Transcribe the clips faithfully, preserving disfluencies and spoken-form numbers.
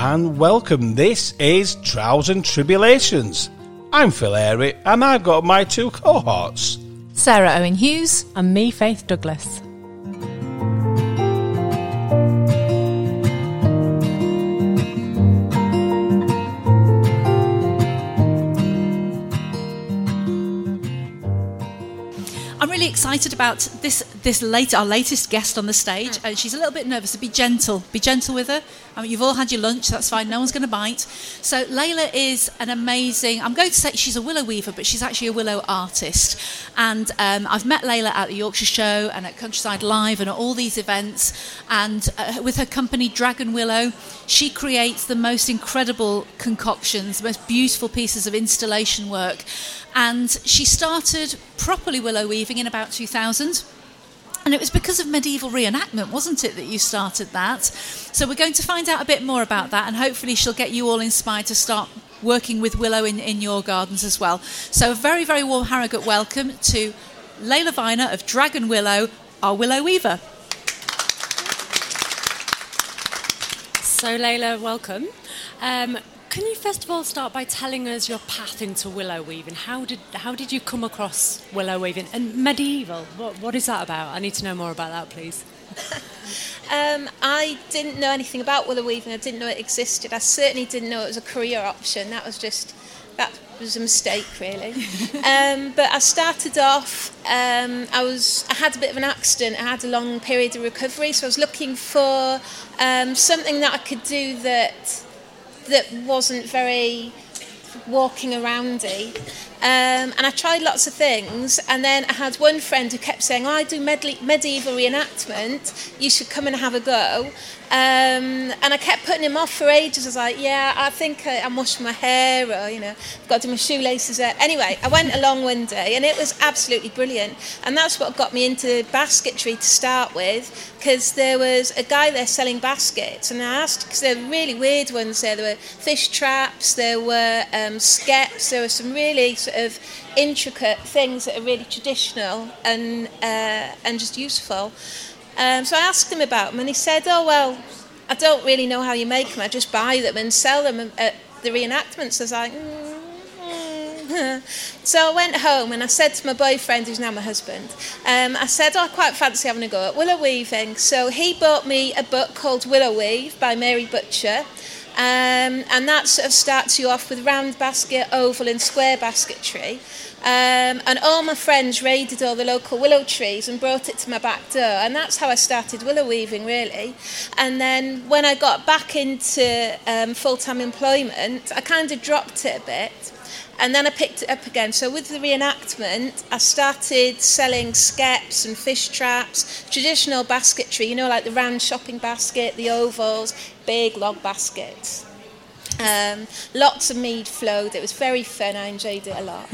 and welcome. This is Trials and Tribulations. I'm Phil Airy and I've got my two cohorts, Sarah Owen Hughes and me, Faith Douglas. I'm really excited about this this late our latest guest on the stage, and she's a little bit nervous, so be gentle be gentle with her. I mean, you've all had your lunch, that's fine, no one's going to bite. So Layla is an amazing, I'm going to say she's a willow weaver, but she's actually a willow artist, and um, I've met Layla at the Yorkshire Show and at Countryside Live and at all these events, and uh, with her company Dragon Willow, she creates the most incredible concoctions, the most beautiful pieces of installation work. And she started properly willow weaving in about two thousand. And it was because of medieval reenactment, wasn't it, that you started that? So we're going to find out a bit more about that, and hopefully she'll get you all inspired to start working with willow in, in your gardens as well. So a very, very warm Harrogate welcome to Layla Viner of Dragon Willow, our willow weaver. So Layla, welcome. Um, Can you first of all start by telling us your path into willow weaving? How did how did you come across willow weaving and medieval? What what is that about? I need to know more about that, please. um, I didn't know anything about willow weaving. I didn't know it existed. I certainly didn't know it was a career option. That was just that was a mistake, really. um, but I started off. Um, I was I had a bit of an accident. I had a long period of recovery, so I was looking for um, something that I could do that. that wasn't very walking aroundy. Um, and I tried lots of things, and then I had one friend who kept saying, oh, I do med- medieval reenactment, you should come and have a go. Um, and I kept putting him off for ages. I was like, yeah, I think I, I'm washing my hair, or, you know, I've got to do my shoelaces up. Anyway, I went along one day, and it was absolutely brilliant. And that's what got me into basketry to start with, because there was a guy there selling baskets, and I asked, because they're really weird ones there. There were fish traps, there were um, skeps, there were some really sort of intricate things that are really traditional and uh, and just useful. Um, so I asked him about them, and he said, oh, well, I don't really know how you make them. I just buy them and sell them at the reenactments. I was like, mm-hmm. So I went home and I said to my boyfriend, who's now my husband, um, I said, oh, I quite fancy having a go at willow weaving. So he bought me a book called Willow Weave by Mary Butcher. Um, and that sort of starts you off with round basket, oval and square basketry. Um, and all my friends raided all the local willow trees and brought it to my back door, and that's how I started willow weaving, really. And then when I got back into um, full-time employment, I kind of dropped it a bit, and then I picked it up again. So with the reenactment, I started selling skeps and fish traps, traditional basketry, you know, like the round shopping basket, the ovals, big log baskets. Um, lots of mead flowed. It was very fun. I enjoyed it a lot.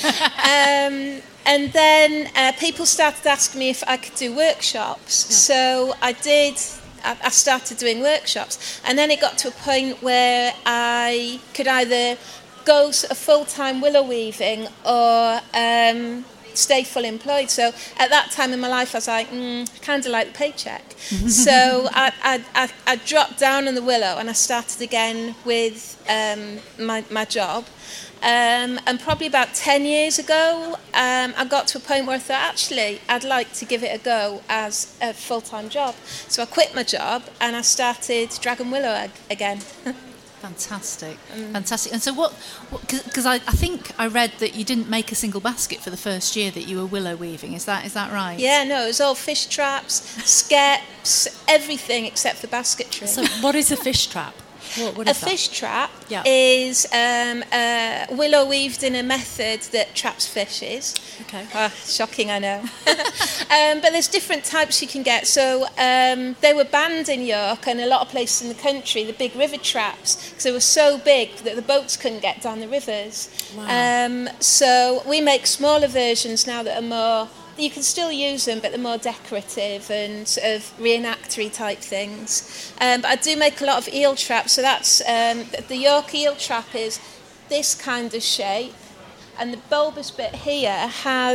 um, and then uh, people started asking me if I could do workshops. Yeah. So I did. I, I started doing workshops, and then it got to a point where I could either go sort of full-time willow weaving or um, stay full employed. So at that time in my life, I was like, mm, I kind of like the paycheck. So I, I, I, I dropped down on the willow and I started again with um, my, my job. Um, and probably about ten years ago, um, I got to a point where I thought, actually, I'd like to give it a go as a full-time job. So I quit my job and I started Dragon Willow ag- again. Fantastic, mm. fantastic. And so what, because I, I think I read that you didn't make a single basket for the first year that you were willow weaving. Is that is that right? Yeah, no, it was all fish traps, skeps, everything except for basketry. So what is a fish trap? What, what is a that? fish trap yeah. is um, uh, willow weaved in a method that traps fishes. Okay. Oh, shocking, I know. um, but there's different types you can get. So um, they were banned in York and a lot of places in the country, the big river traps, because they were so big that the boats couldn't get down the rivers. Wow. Um, so we make smaller versions now that are more... You can still use them, but they're more decorative and sort of reenactory type things. Um, but I do make a lot of eel traps. So that's um, the York eel trap is this kind of shape, and the bulbous bit here has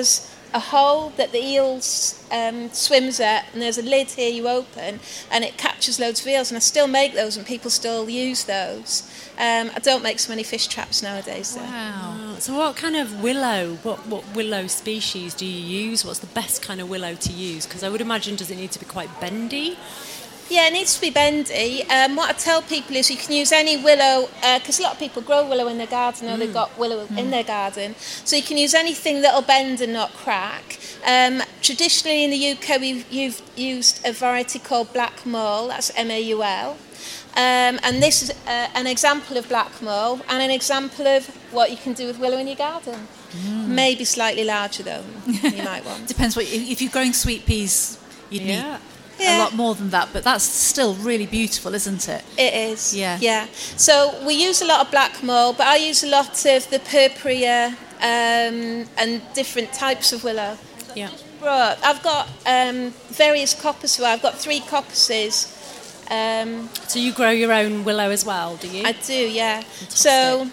a hole that the eels um, swims at, and there's a lid here you open, and it catches loads of eels. And I still make those, and people still use those. Um, I don't make so many fish traps nowadays, though. Wow. So what kind of willow, what, what willow species do you use? What's the best kind of willow to use? Because I would imagine, does it need to be quite bendy? Yeah, it needs to be bendy. Um, what I tell people is you can use any willow, because uh, a lot of people grow willow in their garden, or mm. they've got willow mm. in their garden. So you can use anything that'll bend and not crack. Um, traditionally in the U K, we've you've used a variety called black maul, that's M A U L. Um, and this is uh, an example of black maul, and an example of what you can do with willow in your garden. Mm. Maybe slightly larger, though, you might want. Depends what, if you're growing sweet peas, you'd yeah. need... Yeah. A lot more than that, but that's still really beautiful, isn't it? It is. Yeah. Yeah. So we use a lot of black maul, but I use a lot of the purpurea um, and different types of willow. Yeah. Brought. I've got um, various coppices. Well, I've got three coppices. Um, so you grow your own willow as well, do you? I do. Yeah. Fantastic. So.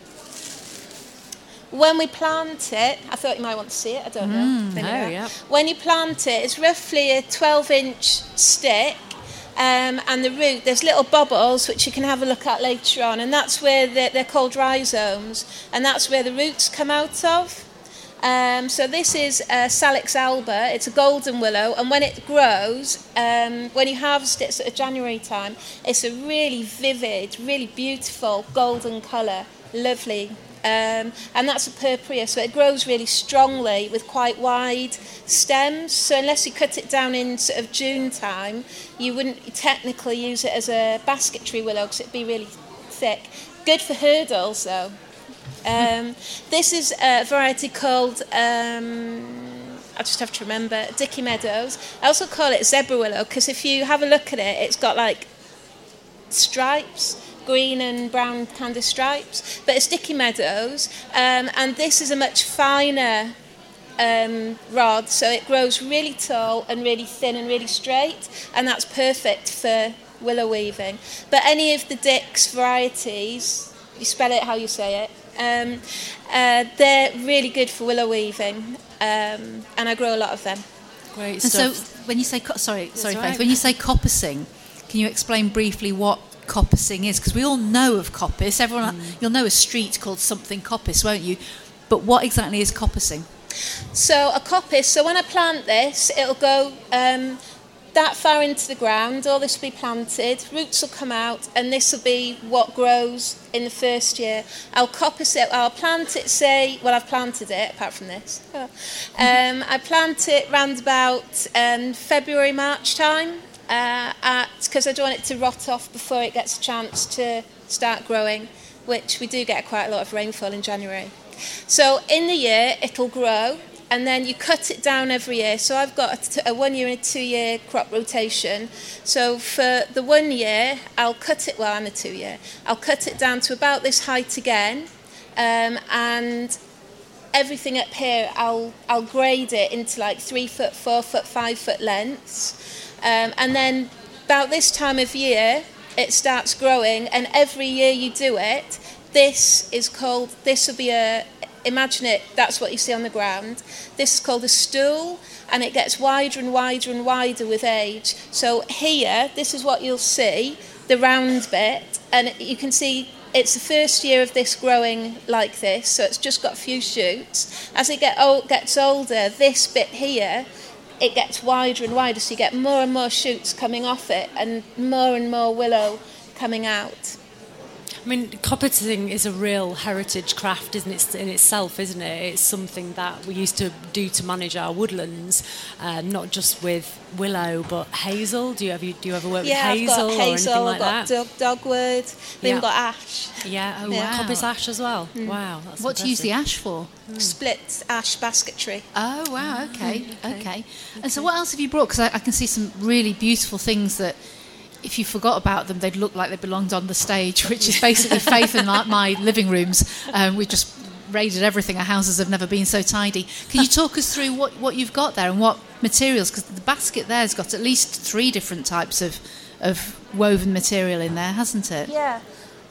When we plant it, I thought you might want to see it, I don't know. Mm, oh, yeah. When you plant it, it's roughly a twelve inch stick, um, and the root, there's little bubbles which you can have a look at later on, and that's where they're, they're called rhizomes, and that's where the roots come out of. Um, so this is uh, Salix alba, it's a golden willow, and when it grows, um, when you harvest it at January time, it's a really vivid, really beautiful golden colour, lovely. Um, and that's a purpurea, so it grows really strongly with quite wide stems. So unless you cut it down in sort of June time, you wouldn't technically use it as a basket tree willow because it'd be really thick. Good for hurdles, though. Um, this is a variety called, um, I just have to remember, Dicky Meadows. I also call it zebra willow because if you have a look at it, it's got like stripes. Green and brown kind of stripes, but it's Dicky Meadows, um, and this is a much finer um, rod, so it grows really tall and really thin and really straight, and that's perfect for willow weaving. But any of the Dick's varieties, you spell it how you say it, um, uh, they're really good for willow weaving, um, and I grow a lot of them. Great and stuff. So when you say, co- sorry, That's sorry, right. Faith, when you say coppicing, can you explain briefly what coppicing is? Because we all know of coppice. Everyone, mm. you'll know a street called something coppice, won't you? But what exactly is coppicing? So a coppice. So when I plant this, it'll go um, that far into the ground. All this will be planted. Roots will come out, and this will be what grows in the first year. I'll coppice it. I'll plant it. Say, well, I've planted it. Apart from this, um, I plant it round about um, February, March time. Because uh, I don't want it to rot off before it gets a chance to start growing, which we do get quite a lot of rainfall in January. So in the year it'll grow, and then you cut it down every year. So I've got a, t- a one year and a two year crop rotation. So for the one year I'll cut it, well and the two year, I'll cut it down to about this height again, um, and everything up here I'll I'll grade it into like three foot, four foot, five foot lengths. Um, and then about this time of year, it starts growing, and every year you do it, this is called, this will be a, imagine it, that's what you see on the ground. This is called a stool, and it gets wider and wider and wider with age. So here, this is what you'll see, the round bit, and you can see it's the first year of this growing like this, so it's just got a few shoots. As it get old, gets older, this bit here, it gets wider and wider, so you get more and more shoots coming off it and more and more willow coming out. I mean, coppicing is a real heritage craft, isn't it, in itself, isn't it? It's something that we used to do to manage our woodlands, um, not just with willow, but hazel. Do you ever do you ever work yeah, with hazel, I've got hazel or anything like I've got that? Dog, dogwood. We've yeah. even got ash. Yeah, oh, yeah. wow. Coppice ash as well. Mm. Wow, that's what impressive. do you use the ash for? Mm. Split ash basketry. Oh wow, okay, Mm, okay. okay. okay. And so, what else have you brought? Because I, I can see some really beautiful things that, if you forgot about them, they'd look like they belonged on the stage, which is basically Faith in my, my living rooms. Um, we just raided everything. Our houses have never been so tidy. Can you talk us through what, what you've got there and what materials? Because the basket there has got at least three different types of of woven material in there, hasn't it? Yeah.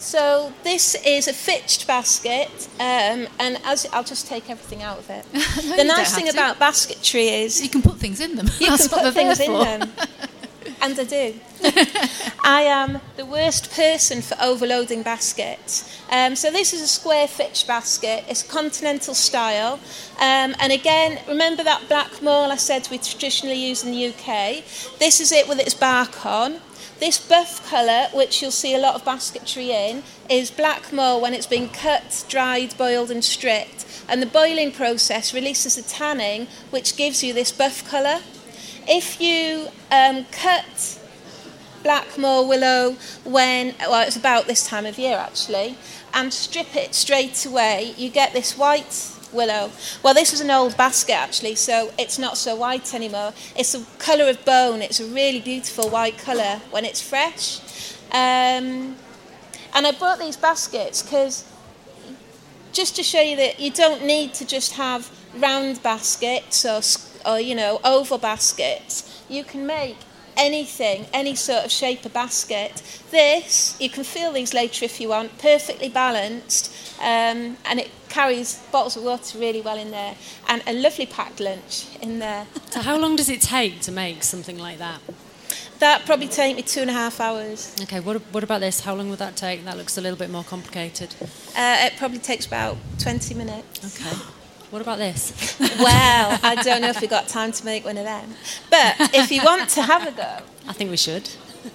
So this is a fitched basket, um, and as I'll just take everything out of it. No, the you don't nice have thing to. about basketry is You can put things in them. you That's can what put they're things there in for. them. And I do. I am the worst person for overloading baskets. Um, so this is a square fitched basket. It's continental style. Um, and again, remember that black maul I said we traditionally use in the U K? This is it with its bark on. This buff colour, which you'll see a lot of basketry in, is black maul when it's been cut, dried, boiled and stripped. And the boiling process releases the tanning, which gives you this buff colour. If you um, cut black maul willow when, well, it's about this time of year actually, and strip it straight away, you get this white willow. Well, this was an old basket actually, so it's not so white anymore. It's the colour of bone. It's a really beautiful white colour when it's fresh. Um, and I bought these baskets because just to show you that you don't need to just have round baskets or, or you know, oval baskets. You can make anything, any sort of shape of basket. This, you can fill these later if you want, perfectly balanced, um, and it carries bottles of water really well in there, and a lovely packed lunch in there. So how long does it take to make something like that? That probably take me two and a half hours. Okay, what, what about this? How long would that take? That looks a little bit more complicated. Uh, it probably takes about twenty minutes. Okay. What about this? Well, I don't know if we've got time to make one of them. But if you want to have a go. I think we should.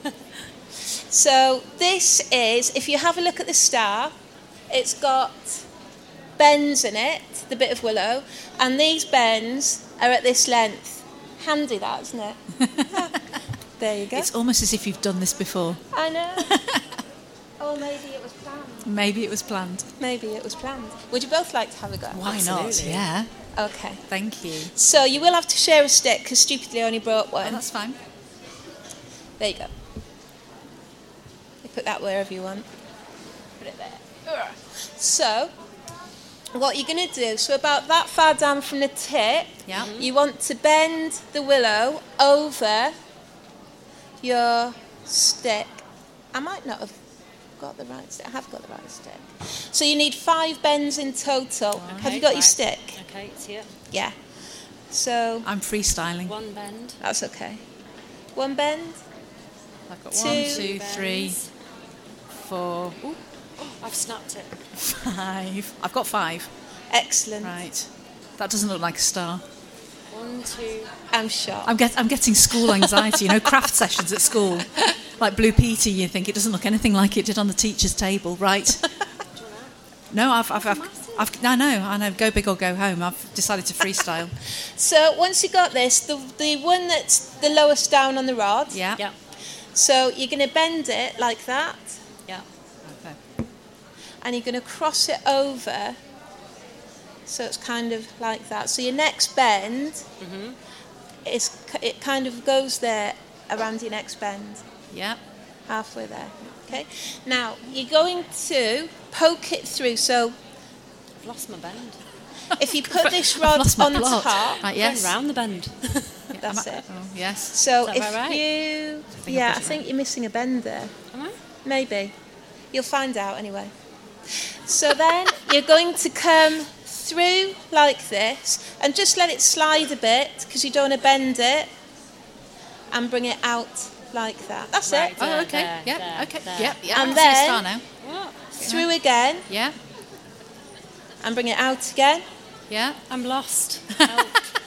So this is, if you have a look at the star, it's got bends in it, the bit of willow, and these bends are at this length. Handy that, isn't it? There you go. It's almost as if you've done this before. I know. Oh, maybe it was planned. Maybe it was planned. Maybe it was planned. Would you both like to have a go? Why not? Absolutely. Yeah. Okay. Thank you. So you will have to share a stick because stupidly I only brought Oh, one. that's fine. There you go. You put that wherever you want. Put it there. So, what you're going to do, so about that far down from the tip, Yeah. you want to bend the willow over your stick. I might not have got the right stick. I have got the right stick. So you need five bends in total. Okay, have you got your right. stick? Okay, it's here. Yeah. So, I'm freestyling. One bend. that's okay. One bend. I've got Two one, two, three, bends. four, Ooh, oh, I've snapped it. five. I've got five. Excellent. Right. That doesn't look like a star. One, two. I'm sure. I'm, get, I'm getting school anxiety, you know, craft sessions at school. Like Blue Peter, you think it doesn't look anything like it did on the teacher's table, right? No, I've, I've, I've, I've, I know, I know, go big or go home. I've decided to freestyle. So once you got this, the the one that's the lowest down on the rod. Yeah? Yeah. So you're going to bend it like that, Yeah. Okay. and you're going to cross it over. So it's kind of like that. So your next bend Mm-hmm. is it kind of goes there around your next bend, Yeah. halfway there. Okay. Now you're going to poke it through. So I've lost my bend. if you put this I've rod lost my on plot. top, Right, Yes. yes. Going round the bend. that's Am I- it. Oh, yes. So Is that if about right? you, think yeah, I've I got it think you're missing a bend there. Am I? Maybe. You'll find out anyway. So then you're going to come through like this and just let it slide a bit because you don't want to bend it, and bring it out like that. That's Right. it. Oh, There, okay. there, Yep. there, Okay. there. Yep. Yeah. And I can see a then- star now. What? Through again Yeah. and bring it out again. Yeah. I'm lost. Help.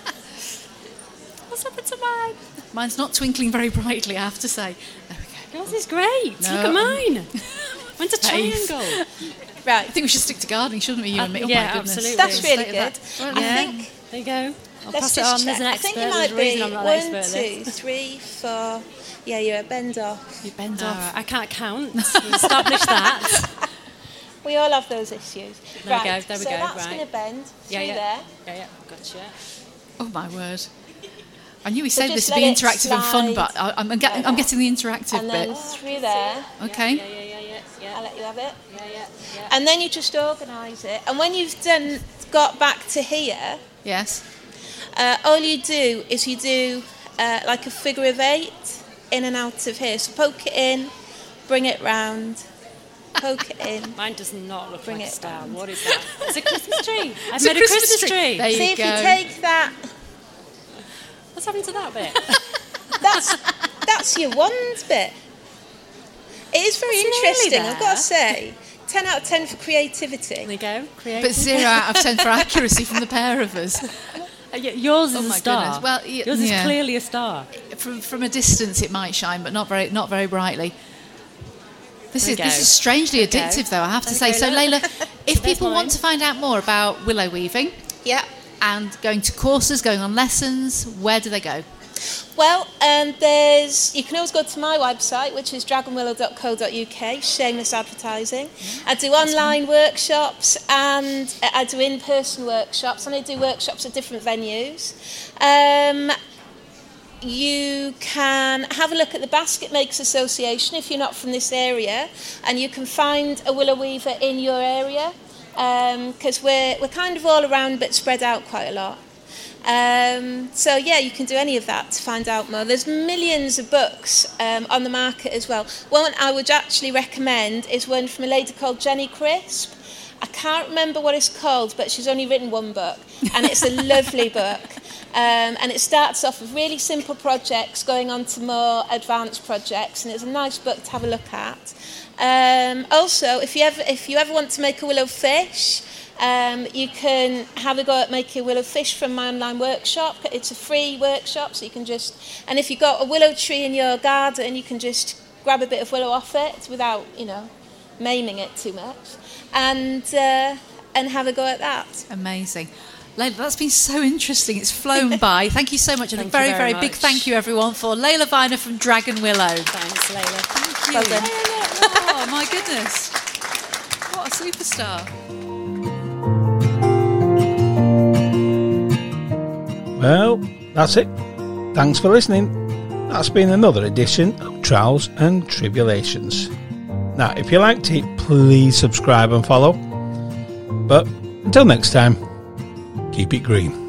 What's happened to mine? Mine's not twinkling very brightly, I have to say. There we go. Yours is great. No, Look at mine. Went a Faith. triangle. Right. I think we should stick to gardening, shouldn't we, you Uh, and me? Oh, yeah, my goodness. absolutely. That's really State good. of that. I Yeah. think. There you go. I'll Let's pass it just on. check. There's an I expert. think you There's might a be reason I'm not an expert one, at two, this. three, four. Yeah, you're a bend off. You bend All off. right, I can't count. We've established that. We all have those issues. There we right. go, there we so go, that's right. going to bend through Yeah, yeah. there. Yeah, yeah. Gotcha. Oh, my word. I knew we So said just this would let be it interactive and fun, slide but I, I'm, get, like I'm that. getting the interactive And then bit. through there. Okay. Yeah, yeah, yeah, yeah, yeah. I'll let you have it. Yeah, yeah, yeah. And then you just organise it. And when you've done got back to here, Yes. uh, all you do is you do uh, like a figure of eight in and out of here. So poke it in, bring it round. poke it in. Mine does not look Bring like a it star. down. What is that? It's a Christmas tree. I've It's made a a Christmas Christmas tree. tree. There you See if go. you take that. What's happened to that bit? That's that's your wand bit. It is very It's nearly interesting, there. I've got to say. ten out of ten for creativity. There you go. Create. But zero out of ten for accuracy from the pair of us. Uh, y- yours is Oh a my star. goodness. Well, y- yours is yeah. clearly a star. From from a distance, it might shine, but not very not very brightly. This There is we this go. is strangely There we go. addictive, though, I have to There say. we So, go, Layla, if There's people mine. want to find out more about willow weaving Yeah. and going to courses, going on lessons, where do they go? Well, um, there's you can always go to my website, which is dragon willow dot co dot uk. Shameless advertising. I do online workshops and I do in-person workshops, and I do workshops at different venues. Um, you can have a look at the Basket Makers Association if you're not from this area, and you can find a willow weaver in your area, because um, we're we're kind of all around but spread out quite a lot. Um, so yeah, you can do any of that to find out more. There's millions of books um, on the market as well. One I would actually recommend is one from a lady called Jenny Crisp. I can't remember what it's called, but she's only written one book, and it's a lovely book. Um, and it starts off with really simple projects going on to more advanced projects, and it's a nice book to have a look at. Um, also, if you ever if you ever want to make a willow fish, Um, you can have a go at making a willow fish from my online workshop. It's a free workshop, so you can just... And if you've got a willow tree in your garden, you can just grab a bit of willow off it without, you know, maiming it too much. And, uh, and have a go at that. Amazing. Layla, that's been so interesting. It's flown by. Thank you so much. And Thank a very, you very very big much. thank you, everyone, for Layla Viner from Dragon Willow. Thanks, Layla. Thank you. Well done. Oh, my goodness. What a superstar. Well, that's it. Thanks for listening. That's been another edition of Trials and Tribulations. Now, if you liked it, please subscribe and follow. But until next time, keep it green.